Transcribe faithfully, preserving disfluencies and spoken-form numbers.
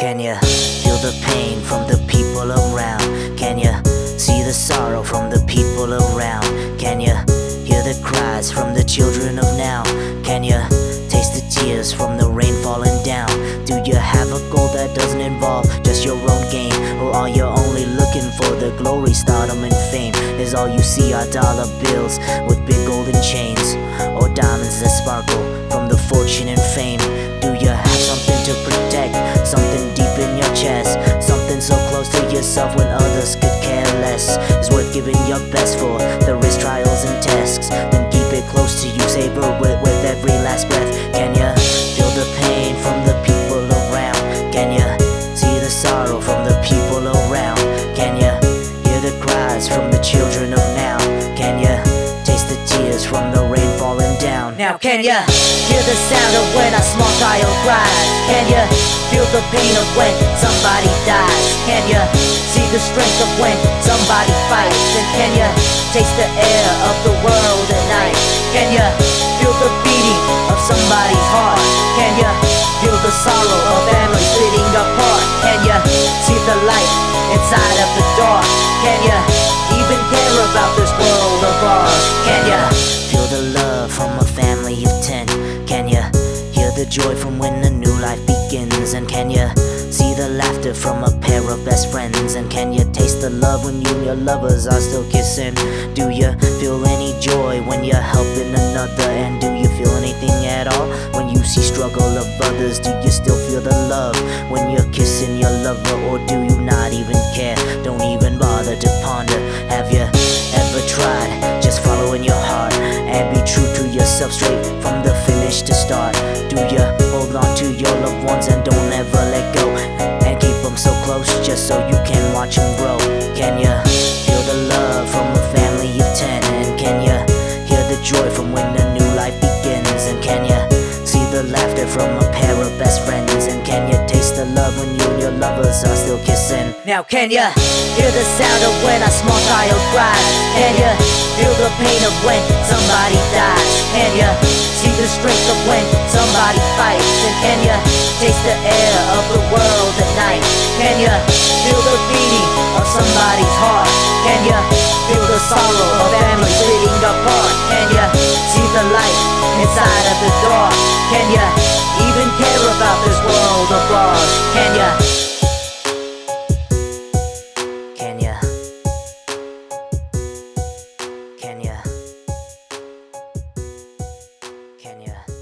Can you feel the pain from the people around? Can you see the sorrow from the people around? Can you hear the cries from the children of now? Can you taste the tears from the rain falling down? Do you have a goal that doesn't involve just your own gain? Or are you only looking for the glory, stardom and fame? Is all you see are dollar bills with big golden chains, or diamonds that sparkle from the fortune and fame? Do you have something to protect, something deep in your chest, something so close to yourself when others could care less? It's worth giving your best for the risk, trials and tests. Then keep it close to you, savor it with every last breath. Can you feel the pain from the people around? Can you see the sorrow from the people around? Can you hear the cries from the children of now? Can you taste the tears from the rain falling down? Now can you hear the sound of when a small child cries? Can you feel the pain of when somebody dies? Can you see the strength of when somebody fights? And can you taste the air of the world at night? Can you feel the beating of somebody's heart? Can you feel the sorrow of families splitting apart? Can you see the light inside of the dark? Can you even care about this world of ours? Can you feel the love from a family of ten? Can you hear the joy from when a new life begins? And can you see the laughter from a pair of best friends? And can you taste the love when you and your lovers are still kissing? Do you feel any joy when you're helping another? And do you feel anything at all when you see struggle of others? Do you still feel the love when you're kissing your lover? Or do you not even care? Don't even bother to ponder. Have you ever tried just following your heart and be true to yourself straight from the finish to start? Do you hold on to your loved ones and don't ever let go, and keep them so close just so you can watch them grow? Can you feel the love from a family of ten? And can you hear the joy from when a new life begins? And can you see the laughter from a pair of best friends? And can you taste the love when you and your lovers are still kissing? Now can you hear the sound of when a small child cries? Can you feel the pain of when somebody dies? Can you see the strength of when somebody fights? And can you taste the air of the world at night? Can you feel the beating of somebody's heart? Can you feel the sorrow of families splitting apart? Can you see the light inside of the dark? Can you even care about this world of ours? Can you? Can you? Can you? Can you?